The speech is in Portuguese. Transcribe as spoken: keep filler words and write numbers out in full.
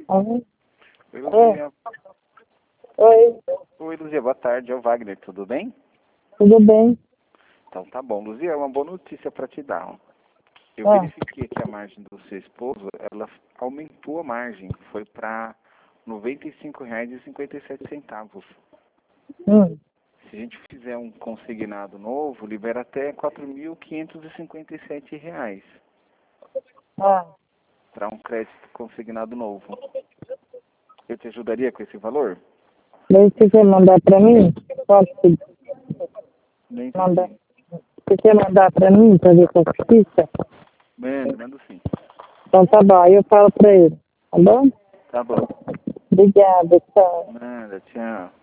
Uhum. Oi, Luzia. Oi, Oi, Luzia, boa tarde. É o Wagner, tudo bem? tudo bem? Então tá bom. Luzia, é uma boa notícia para te dar. Ó. Eu Ah, verifiquei que a margem do seu esposo, ela aumentou a margem. Foi para noventa e cinco reais e cinquenta e sete centavos. hum, Se a gente fizer um consignado novo, libera até quatro mil quinhentos e cinquenta e sete reais ah, para um crédito consignado novo. Eu te ajudaria com esse valor? daí você quer mandar pra mim? Pode Não mandar. entendi. Você quer mandar pra mim pra ver com a justiça? Mando, mando sim. Então tá bom, aí eu falo pra ele, tá bom? Tá bom. Obrigada, tchau. Nada, tchau.